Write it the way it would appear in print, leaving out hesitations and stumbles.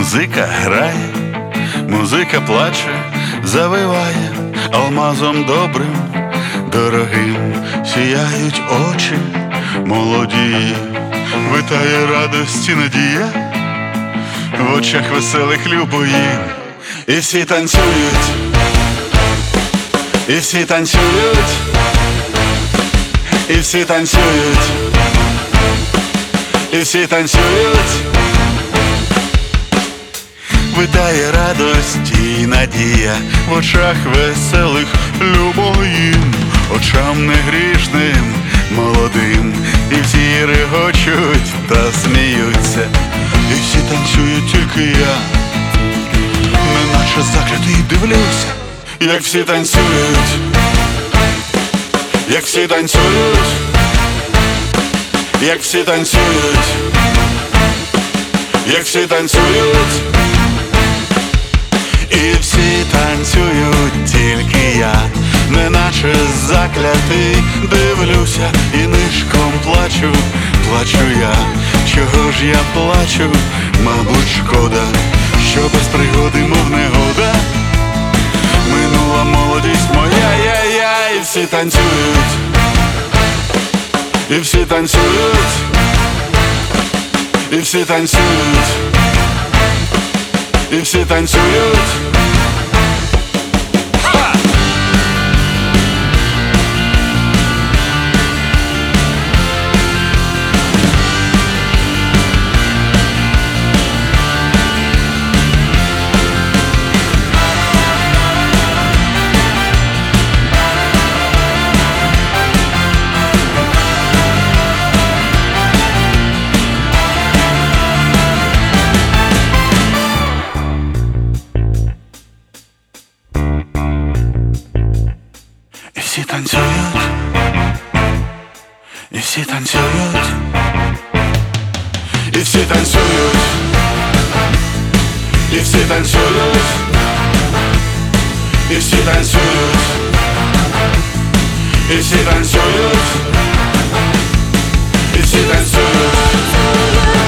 Музика грає, музика плаче, завиває алмазом добрим, дорогим, сіяють очі молоді, витає радості надія, в очах веселих любої, і всі танцюють, і всі танцюють, і всі танцюють, і всі танцюють. Витає радості і надія в очах веселих любоїм, очам негрішним, молодим, і всі регочуть та сміються, і всі танцюють, тільки я, неначе заклятий дивлюся, як всі танцюють, як всі танцюють, як всі танцюють, як всі танцюють. І всі танцюють, тільки я, неначе заклятий дивлюся, і нишком плачу, плачу я. Чого ж я плачу? Мабуть, шкода, що без пригоди, мов негода, минула молодість моя, і всі танцюють, і всі танцюють, і всі танцюють, і всі танцюють. І всі танцюють, і всі танцюють, і всі танцюють, і всі танцюють, і всі танцюють, і всі танцюють, і всі танцюють.